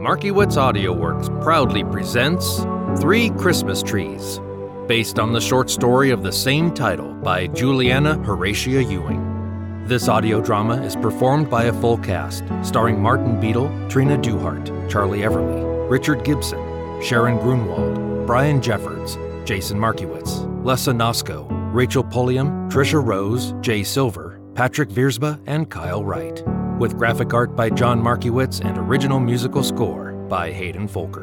Markiewicz AudioWorks proudly presents 3 Christmas Trees, based on the short story of the same title by Juliana Horatia Ewing. This audio drama is performed by a full cast, starring Martin Beadle, Trina Duhart, Charlie Everly, Richard Gibson, Sharon Grunwald, Brian Jeffords, Jason Markiewicz, Lessa Nosko, Rachel Pulliam, Trisha Rose, Jay Silver, Patrick Viersba, and Kyle Wright, with graphic art by John Markiewicz and original musical score by Hayden Folker.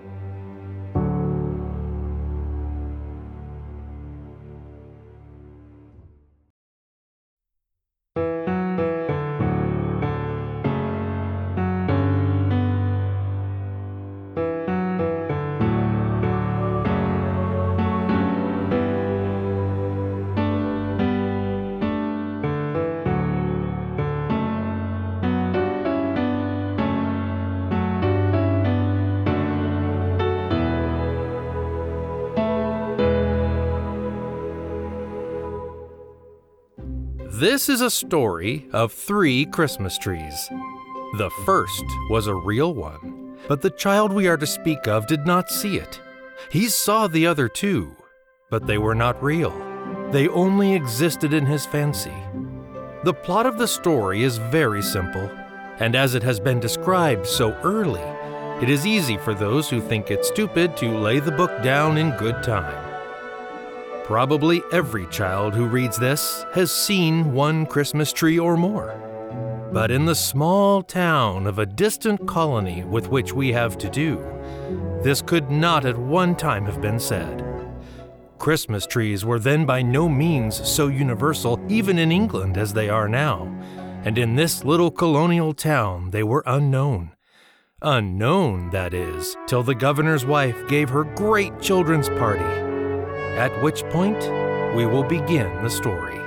This is a story of 3 Christmas trees. The first was a real one, but the child we are to speak of did not see it. He saw the other 2, but they were not real. They only existed in his fancy. The plot of the story is very simple, and as it has been described so early, it is easy for those who think it stupid to lay the book down in good time. Probably every child who reads this has seen one Christmas tree or more. But in the small town of a distant colony with which we have to do, this could not at one time have been said. Christmas trees were then by no means so universal, even in England, as they are now, and in this little colonial town they were unknown. Unknown, that is, till the governor's wife gave her great children's party. At which point, we will begin the story.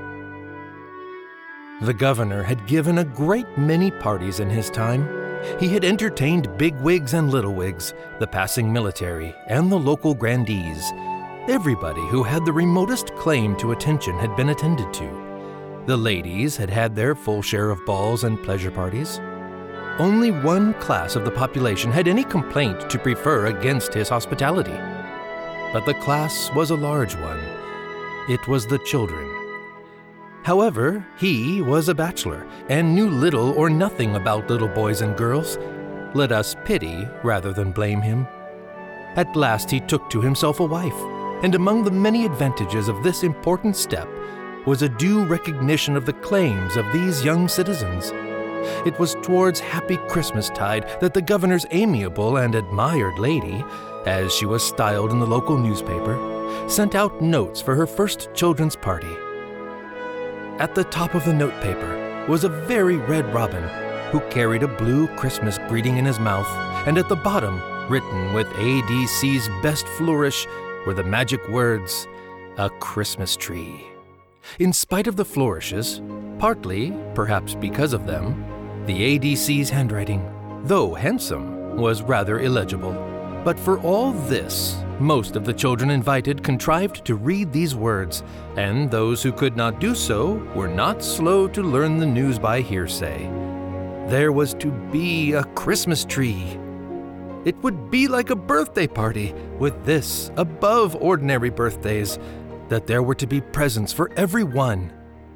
The governor had given a great many parties in his time. He had entertained bigwigs and littlewigs, the passing military, and the local grandees. Everybody who had the remotest claim to attention had been attended to. The ladies had had their full share of balls and pleasure parties. Only one class of the population had any complaint to prefer against his hospitality. But the class was a large one. It was the children. However, he was a bachelor and knew little or nothing about little boys and girls. Let us pity rather than blame him. At last he took to himself a wife, and among the many advantages of this important step was a due recognition of the claims of these young citizens. It was towards Happy Christmastide that the governor's amiable and admired lady, as she was styled in the local newspaper, sent out notes for her first children's party. At the top of the notepaper was a very red robin who carried a blue Christmas greeting in his mouth, and at the bottom, written with ADC's best flourish, were the magic words, "A Christmas Tree." In spite of the flourishes, partly, perhaps because of them, the ADC's handwriting, though handsome, was rather illegible. But for all this, most of the children invited contrived to read these words, and those who could not do so were not slow to learn the news by hearsay. There was to be a Christmas tree. It would be like a birthday party, with this, above ordinary birthdays, that there were to be presents for every one.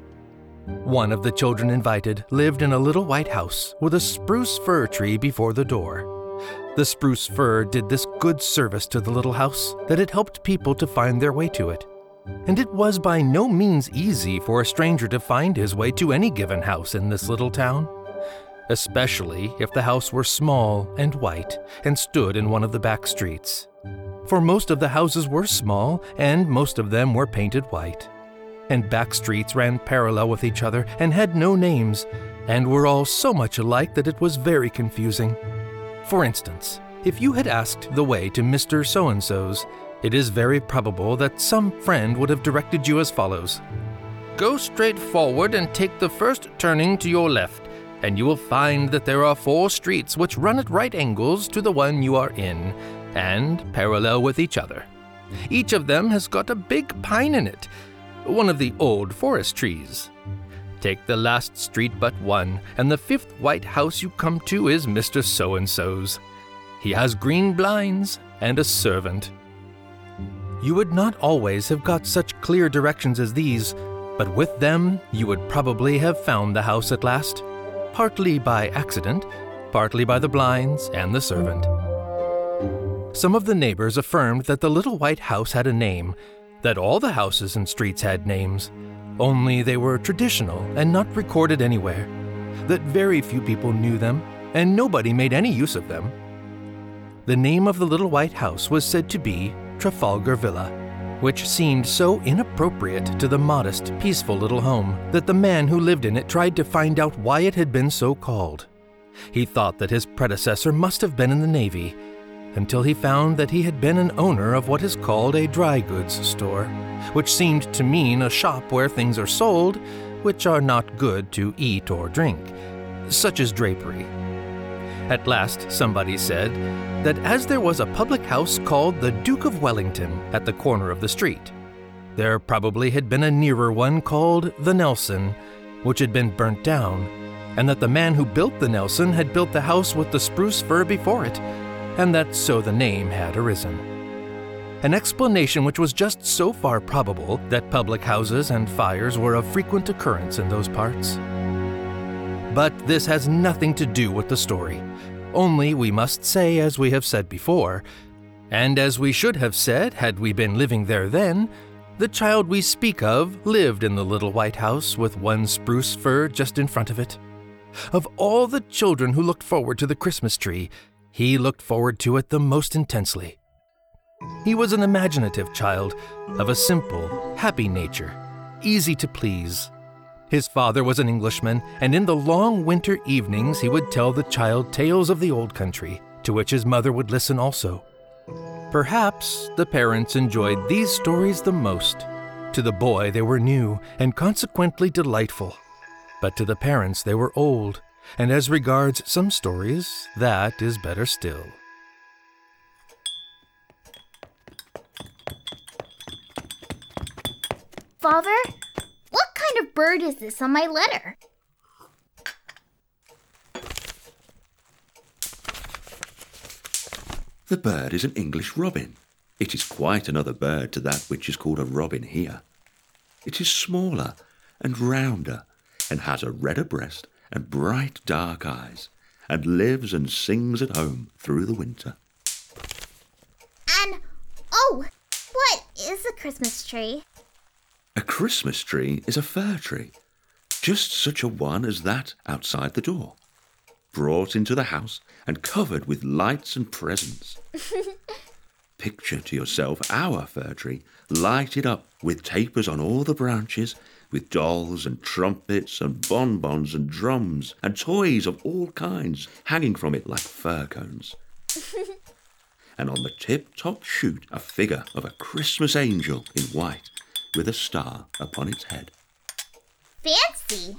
One of the children invited lived in a little white house with a spruce fir tree before the door. The spruce fir did this good service to the little house that it helped people to find their way to it. And it was by no means easy for a stranger to find his way to any given house in this little town, especially if the house were small and white and stood in one of the back streets. For most of the houses were small, and most of them were painted white. And back streets ran parallel with each other and had no names, and were all so much alike that it was very confusing. For instance, if you had asked the way to Mr. So-and-so's, it is very probable that some friend would have directed you as follows. Go straight forward and take the first turning to your left, and you will find that there are 4 streets which run at right angles to the one you are in, and parallel with each other. Each of them has got a big pine in it, one of the old forest trees. Take the last street but one, and the 5th white house you come to is Mr. So-and-so's. He has green blinds and a servant. You would not always have got such clear directions as these, but with them you would probably have found the house at last, partly by accident, partly by the blinds and the servant. Some of the neighbors affirmed that the little white house had a name, that all the houses and streets had names, only they were traditional and not recorded anywhere, that very few people knew them, and nobody made any use of them. The name of the little white house was said to be Trafalgar Villa, which seemed so inappropriate to the modest, peaceful little home that the man who lived in it tried to find out why it had been so called. He thought that his predecessor must have been in the Navy, until he found that he had been an owner of what is called a dry goods store, which seemed to mean a shop where things are sold which are not good to eat or drink, such as drapery. At last, somebody said that as there was a public house called the Duke of Wellington at the corner of the street, there probably had been a nearer one called the Nelson, which had been burnt down, and that the man who built the Nelson had built the house with the spruce fir before it, and that so the name had arisen. An explanation which was just so far probable that public houses and fires were of frequent occurrence in those parts. But this has nothing to do with the story. Only we must say, as we have said before, and as we should have said had we been living there then, the child we speak of lived in the little white house with one spruce fir just in front of it. Of all the children who looked forward to the Christmas tree, he looked forward to it the most intensely. He was an imaginative child, of a simple, happy nature, easy to please. His father was an Englishman, and in the long winter evenings he would tell the child tales of the old country, to which his mother would listen also. Perhaps the parents enjoyed these stories the most. To the boy they were new, and consequently delightful. But to the parents they were old, and as regards some stories, that is better still. Father, what kind of bird is this on my letter? The bird is an English robin. It is quite another bird to that which is called a robin here. It is smaller and rounder, and has a redder breast and bright dark eyes, and lives and sings at home through the winter. And, oh, what is a Christmas tree? A Christmas tree is a fir tree, just such a one as that outside the door, brought into the house and covered with lights and presents. Picture to yourself our fir tree lighted up with tapers on all the branches, with dolls and trumpets and bonbons and drums and toys of all kinds hanging from it like fir cones. And on the tip-top shoot a figure of a Christmas angel in white with a star upon its head. Fancy!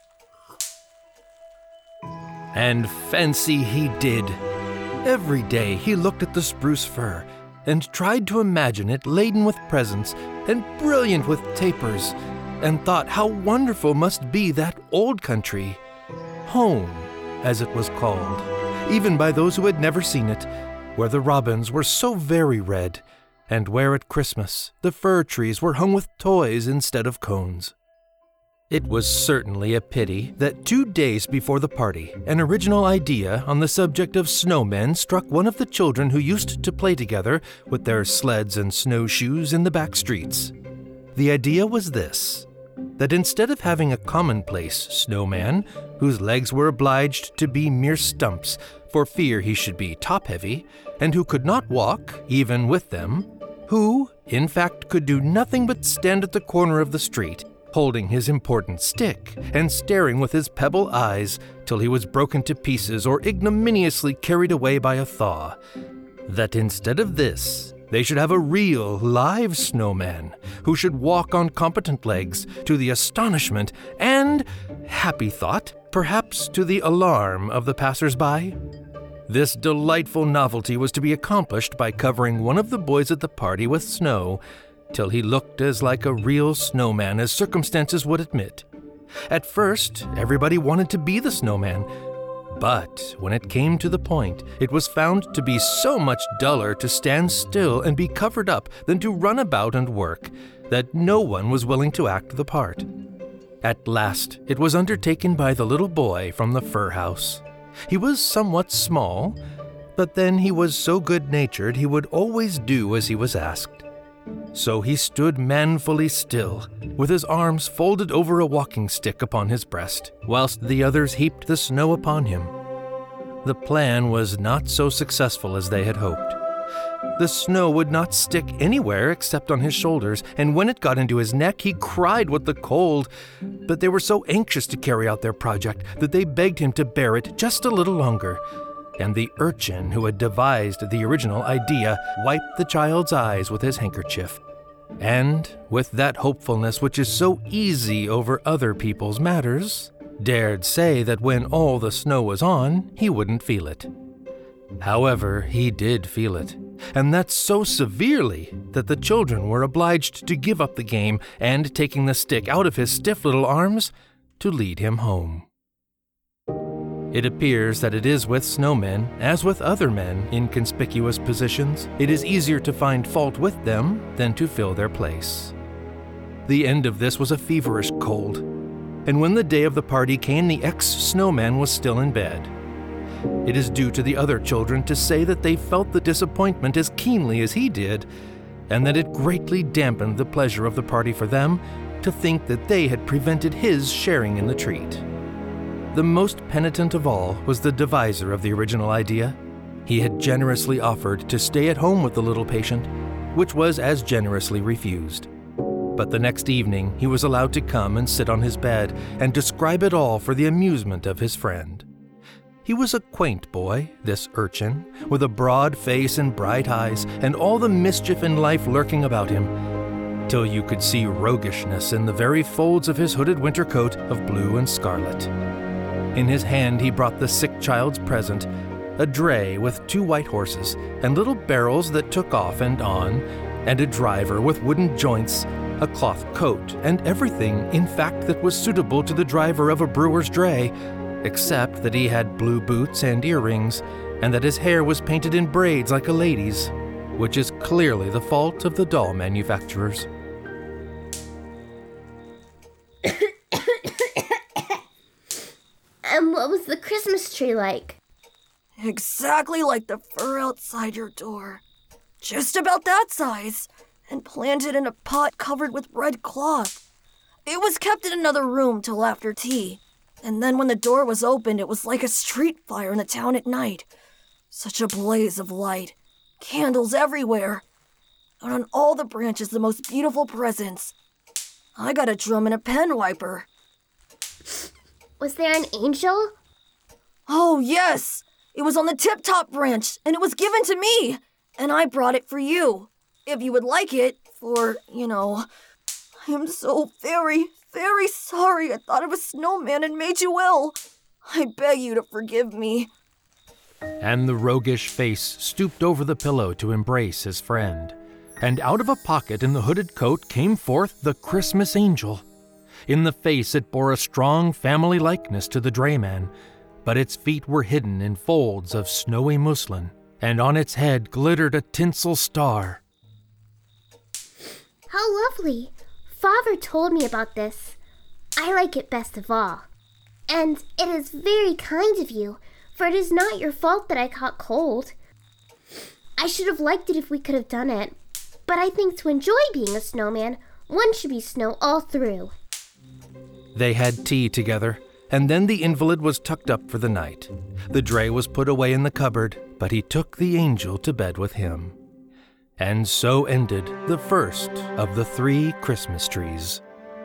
And fancy he did. Every day he looked at the spruce fir and tried to imagine it laden with presents and brilliant with tapers, and thought how wonderful must be that old country, home, as it was called, even by those who had never seen it, where the robins were so very red, and where at Christmas the fir trees were hung with toys instead of cones. It was certainly a pity that 2 days before the party, an original idea on the subject of snowmen struck one of the children who used to play together with their sleds and snowshoes in the back streets. The idea was this: that instead of having a commonplace snowman, whose legs were obliged to be mere stumps for fear he should be top-heavy, and who could not walk, even with them, who, in fact, could do nothing but stand at the corner of the street, holding his important stick and staring with his pebble eyes till he was broken to pieces or ignominiously carried away by a thaw, that instead of this, they should have a real, live snowman who should walk on competent legs, to the astonishment and, happy thought, perhaps to the alarm of the passers-by. This delightful novelty was to be accomplished by covering one of the boys at the party with snow, till he looked as like a real snowman as circumstances would admit. At first, everybody wanted to be the snowman, But when it came to the point, it was found to be so much duller to stand still and be covered up than to run about and work, that no one was willing to act the part. At last, it was undertaken by the little boy from the fur house. He was somewhat small, but then he was so good-natured he would always do as he was asked. So he stood manfully still, with his arms folded over a walking stick upon his breast, whilst the others heaped the snow upon him. The plan was not so successful as they had hoped. The snow would not stick anywhere except on his shoulders, and when it got into his neck, he cried with the cold. But they were so anxious to carry out their project that they begged him to bear it just a little longer. And the urchin who had devised the original idea wiped the child's eyes with his handkerchief. And, with that hopefulness which is so easy over other people's matters, dared say that when all the snow was on, he wouldn't feel it. However, he did feel it, and that so severely that the children were obliged to give up the game and, taking the stick out of his stiff little arms, to lead him home. It appears that it is with snowmen, as with other men in conspicuous positions, it is easier to find fault with them than to fill their place. The end of this was a feverish cold, and when the day of the party came, the ex-snowman was still in bed. It is due to the other children to say that they felt the disappointment as keenly as he did, and that it greatly dampened the pleasure of the party for them to think that they had prevented his sharing in the treat. The most penitent of all was the deviser of the original idea. He had generously offered to stay at home with the little patient, which was as generously refused. But the next evening he was allowed to come and sit on his bed and describe it all for the amusement of his friend. He was a quaint boy, this urchin, with a broad face and bright eyes, and all the mischief in life lurking about him, till you could see roguishness in the very folds of his hooded winter coat of blue and scarlet. In his hand he brought the sick child's present, a dray with 2 white horses, and little barrels that took off and on, and a driver with wooden joints, a cloth coat, and everything, in fact, that was suitable to the driver of a brewer's dray, except that he had blue boots and earrings, and that his hair was painted in braids like a lady's, which is clearly the fault of the doll manufacturers. And what was the Christmas tree like? Exactly like the fur outside your door. Just about that size, and planted in a pot covered with red cloth. It was kept in another room till after tea, and then when the door was opened, it was like a street fire in the town at night. Such a blaze of light, candles everywhere, and on all the branches the most beautiful presents. I got a drum and a pen wiper. Was there an angel? Oh, yes! It was on the tip-top branch, and it was given to me, and I brought it for you. If you would like it, for, I am so very, very sorry I thought of a snowman and made you ill. I beg you to forgive me. And the roguish face stooped over the pillow to embrace his friend, and out of a pocket in the hooded coat came forth the Christmas angel. In the face it bore a strong family likeness to the drayman, but its feet were hidden in folds of snowy muslin, and on its head glittered a tinsel star. How lovely! Father told me about this. I like it best of all. And it is very kind of you, for it is not your fault that I caught cold. I should have liked it if we could have done it, but I think to enjoy being a snowman, one should be snow all through. They had tea together, and then the invalid was tucked up for the night. The dray was put away in the cupboard, but he took the angel to bed with him. And so ended the first of the 3 Christmas trees.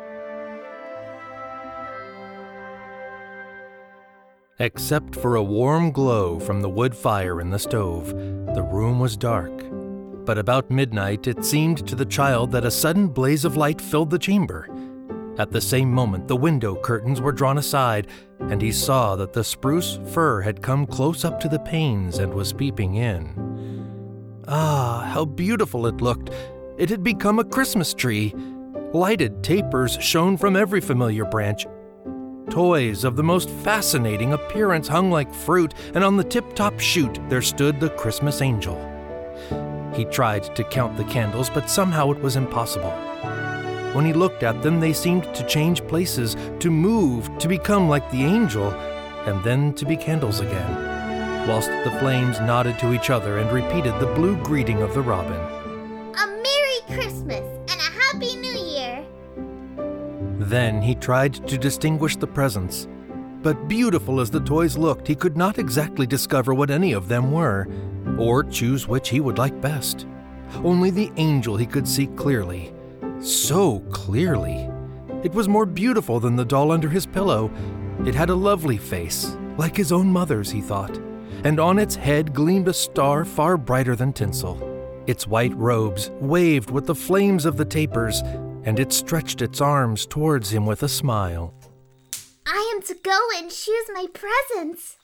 Except for a warm glow from the wood fire in the stove, the room was dark. But about midnight it seemed to the child that a sudden blaze of light filled the chamber. At the same moment the window curtains were drawn aside, and he saw that the spruce fir had come close up to the panes and was peeping in. Ah, how beautiful it looked! It had become a Christmas tree. Lighted tapers shone from every familiar branch. Toys of the most fascinating appearance hung like fruit, and on the tip-top chute there stood the Christmas angel. He tried to count the candles, but somehow it was impossible. When he looked at them, they seemed to change places, to move, to become like the angel, and then to be candles again, whilst the flames nodded to each other and repeated the blue greeting of the robin. A Merry Christmas and a Happy New Year! Then he tried to distinguish the presents, but beautiful as the toys looked, he could not exactly discover what any of them were, or choose which he would like best. Only the angel he could see clearly. So clearly. It was more beautiful than the doll under his pillow. It had a lovely face, like his own mother's, he thought, and on its head gleamed a star far brighter than tinsel. Its white robes waved with the flames of the tapers, and it stretched its arms towards him with a smile. I am to go and choose my presents.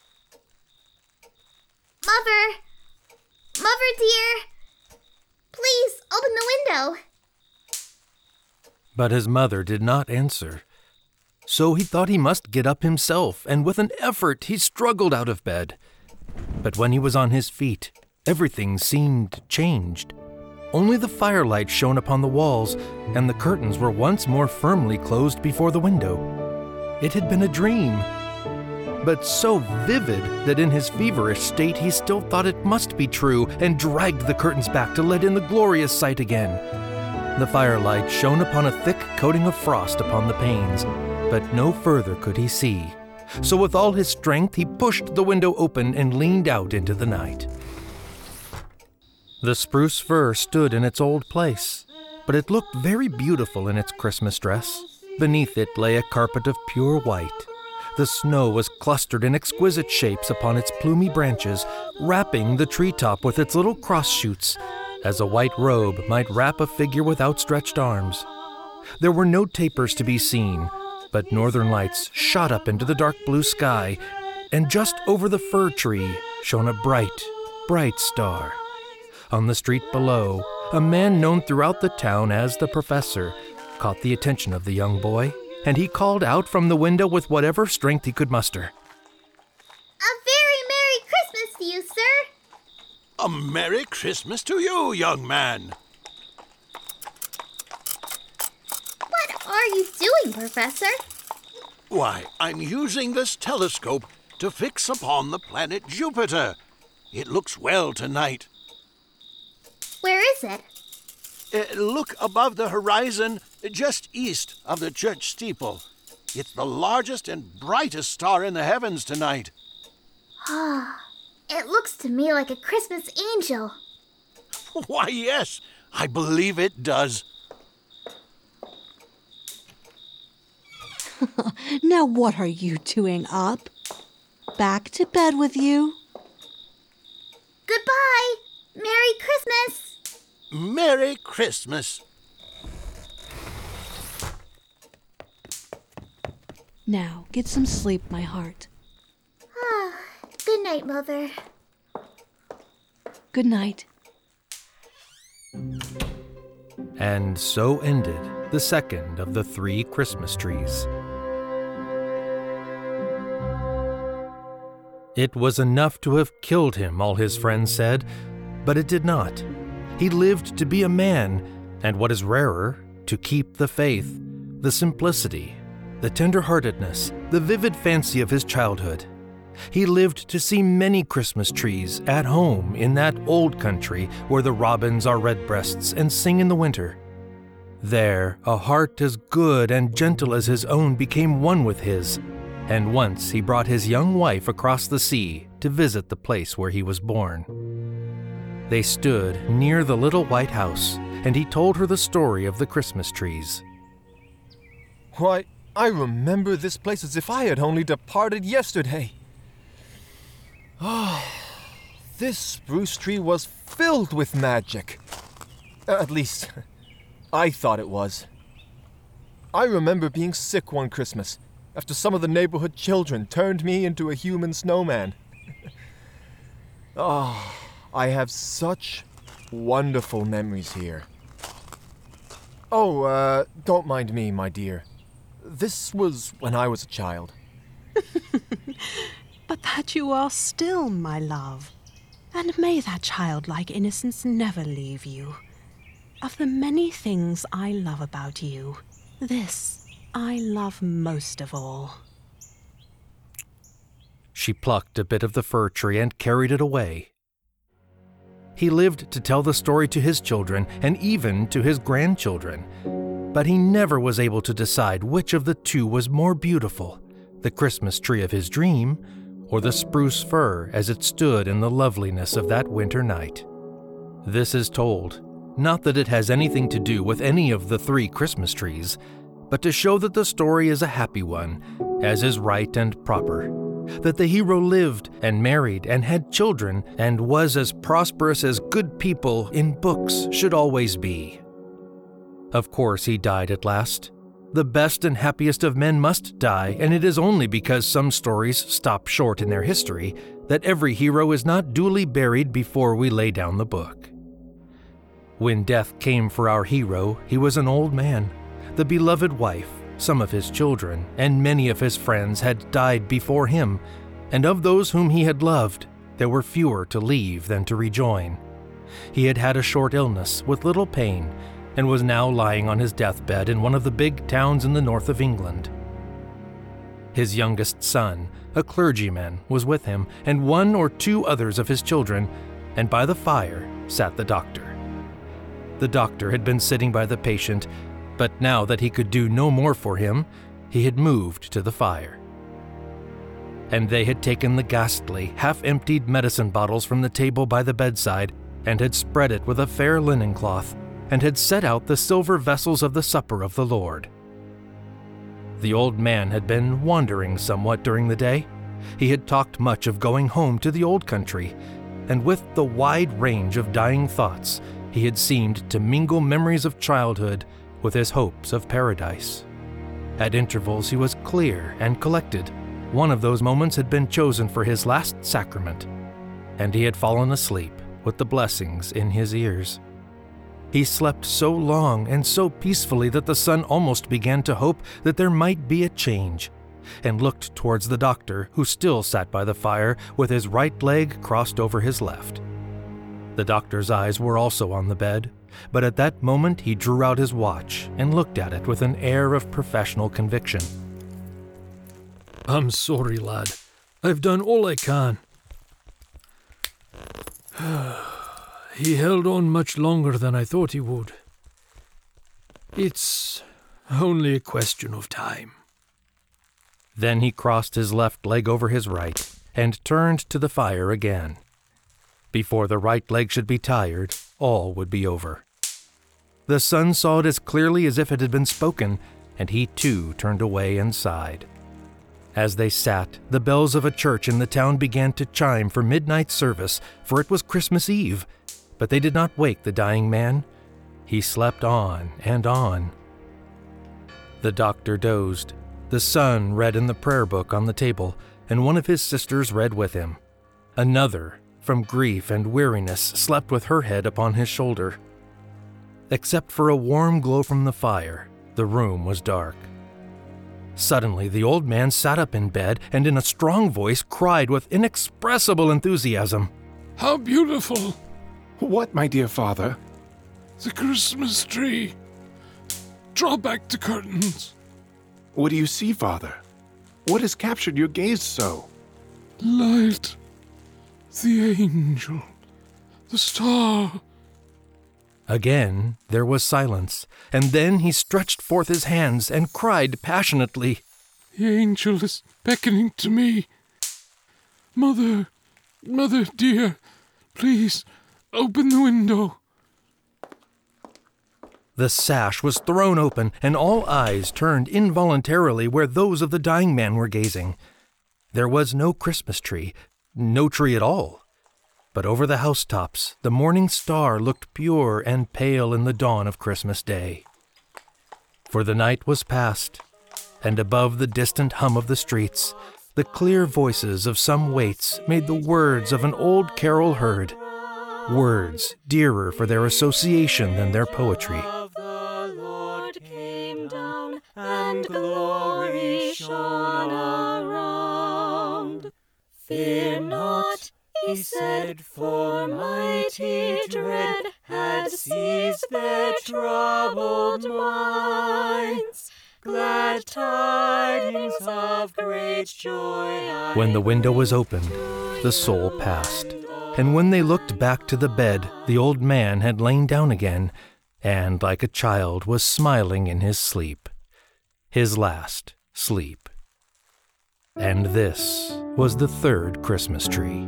Mother! Mother dear! Please, open the window. But his mother did not answer. So he thought he must get up himself, and with an effort he struggled out of bed. But when he was on his feet, everything seemed changed. Only the firelight shone upon the walls, and the curtains were once more firmly closed before the window. It had been a dream, but so vivid that in his feverish state he still thought it must be true, and dragged the curtains back to let in the glorious sight again. The firelight shone upon a thick coating of frost upon the panes, but no further could he see. So with all his strength he pushed the window open and leaned out into the night. The spruce fir stood in its old place, but it looked very beautiful in its Christmas dress. Beneath it lay a carpet of pure white. The snow was clustered in exquisite shapes upon its plumy branches, wrapping the treetop with its little cross shoots, as a white robe might wrap a figure with outstretched arms. There were no tapers to be seen, but northern lights shot up into the dark blue sky, and just over the fir tree shone a bright, bright star. On the street below, a man known throughout the town as the Professor caught the attention of the young boy, and he called out from the window with whatever strength he could muster. A very Merry Christmas to you, sir! A Merry Christmas to you, young man! What are you doing, Professor? Why, I'm using this telescope to fix upon the planet Jupiter. It looks well tonight. Where is it? Look above the horizon, just east of the church steeple. It's the largest and brightest star in the heavens tonight. It looks to me like a Christmas angel. Why, yes, I believe it does. Now what are you doing up? Back to bed with you? Goodbye! Merry Christmas! Merry Christmas. Now get some sleep, my heart. Good night, Mother. Good night. And so ended the second of the 3 Christmas trees. It was enough to have killed him, all his friends said, but it did not. He lived to be a man, and what is rarer, to keep the faith, the simplicity, the tender-heartedness, the vivid fancy of his childhood. He lived to see many Christmas trees at home in that old country where the robins are redbreasts and sing in the winter. There, a heart as good and gentle as his own became one with his, and once he brought his young wife across the sea to visit the place where he was born. They stood near the little white house, and he told her the story of the Christmas trees. Why, I remember this place as if I had only departed yesterday. This spruce tree was filled with magic. At least, I thought it was. I remember being sick one Christmas after some of the neighborhood children turned me into a human snowman. I have such wonderful memories here. Oh, don't mind me, my dear. This was when I was a child. But that you are still, my love. And may that childlike innocence never leave you. Of the many things I love about you, this I love most of all. She plucked a bit of the fir tree and carried it away. He lived to tell the story to his children and even to his grandchildren, but he never was able to decide which of the two was more beautiful, the Christmas tree of his dream or the spruce fir as it stood in the loveliness of that winter night. This is told, not that it has anything to do with any of the 3 Christmas trees, but to show that the story is a happy one, as is right and proper, that the hero lived and married and had children and was as prosperous as good people in books should always be. Of course he died at last. The best and happiest of men must die, and it is only because some stories stop short in their history that every hero is not duly buried before we lay down the book. When death came for our hero, he was an old man. The beloved wife, some of his children, and many of his friends had died before him, and of those whom he had loved, there were fewer to leave than to rejoin. He had had a short illness with little pain, and was now lying on his deathbed in one of the big towns in the north of England. His youngest son, a clergyman, was with him, and 1 or 2 others of his children, and by the fire sat the doctor. The doctor had been sitting by the patient, but now that he could do no more for him, he had moved to the fire. And they had taken the ghastly, half-emptied medicine bottles from the table by the bedside and had spread it with a fair linen cloth, and had set out the silver vessels of the supper of the Lord. The old man had been wandering somewhat during the day. He had talked much of going home to the old country, and with the wide range of dying thoughts, he had seemed to mingle memories of childhood with his hopes of paradise. At intervals he was clear and collected. One of those moments had been chosen for his last sacrament, and he had fallen asleep with the blessings in his ears. He slept so long and so peacefully that the son almost began to hope that there might be a change, and looked towards the doctor, who still sat by the fire with his right leg crossed over his left. The doctor's eyes were also on the bed, but at that moment he drew out his watch and looked at it with an air of professional conviction. "I'm sorry, lad. I've done all I can." He held on much longer than I thought he would. It's only a question of time. Then he crossed his left leg over his right and turned to the fire again. Before the right leg should be tired, all would be over. The son saw it as clearly as if it had been spoken, and he too turned away and sighed. As they sat, the bells of a church in the town began to chime for midnight service, for it was Christmas Eve. But they did not wake the dying man. He slept on and on. The doctor dozed. The son read in the prayer book on the table, and one of his sisters read with him. Another, from grief and weariness, slept with her head upon his shoulder. Except for a warm glow from the fire, the room was dark. Suddenly, the old man sat up in bed and in a strong voice cried with inexpressible enthusiasm, "How beautiful! What, my dear father? The Christmas tree! Draw back the curtains." What do you see, father? What has captured your gaze so? Light, the angel, the star. Again there was silence, and then he stretched forth his hands and cried passionately, "The angel is beckoning to me. Mother dear, please, open the window." The sash was thrown open, and all eyes turned involuntarily where those of the dying man were gazing. There was no Christmas tree, no tree at all. But over the housetops, the morning star looked pure and pale in the dawn of Christmas Day. For the night was past, and above the distant hum of the streets, the clear voices of some waits made the words of an old carol heard, words dearer for their association than their poetry. The Lord came down, and glory shone around. Fear not, he said, for mighty dread had seized their troubled minds. Glad tidings of great joy. When the window was opened, the soul passed. And when they looked back to the bed, the old man had lain down again, and like a child was smiling in his sleep. His last sleep. And this was the third Christmas tree.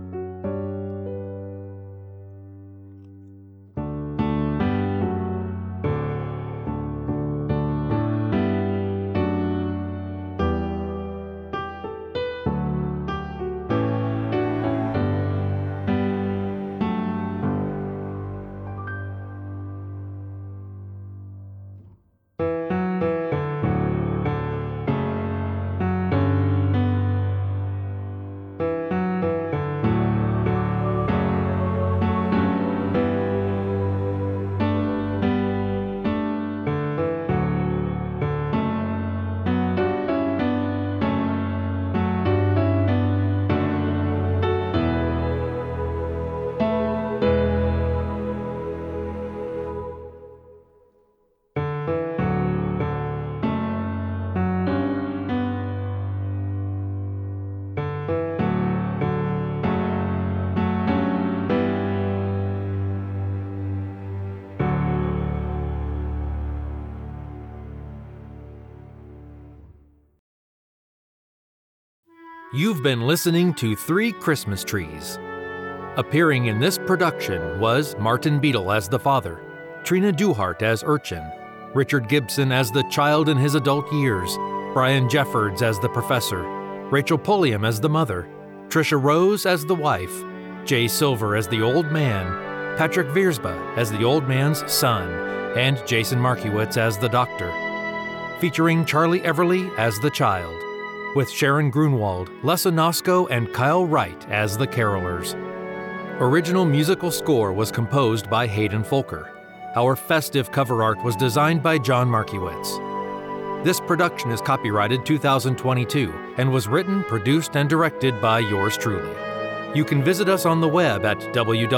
You've been listening to 3 Christmas Trees. Appearing in this production was Martin Beadle as the father, Trina Duhart as Urchin, Richard Gibson as the child in his adult years, Brian Jeffords as the professor, Rachel Pulliam as the mother, Trisha Rose as the wife, Jay Silver as the old man, Patrick Viersba as the old man's son, and Jason Markiewicz as the doctor. Featuring Charlie Everly as the child, with Sharon Grunwald, Lessa Nosko, and Kyle Wright as the carolers. Original musical score was composed by Hayden Folker. Our festive cover art was designed by John Markiewicz. This production is copyrighted 2022 and was written, produced, and directed by yours truly. You can visit us on the web at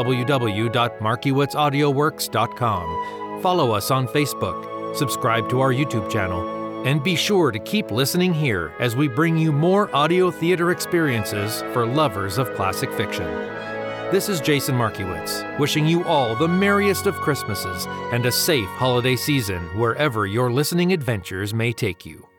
www.markiewitzAudioworks.com. Follow us on Facebook, subscribe to our YouTube channel, and be sure to keep listening here as we bring you more audio theater experiences for lovers of classic fiction. This is Jason Markiewicz, wishing you all the merriest of Christmases and a safe holiday season wherever your listening adventures may take you.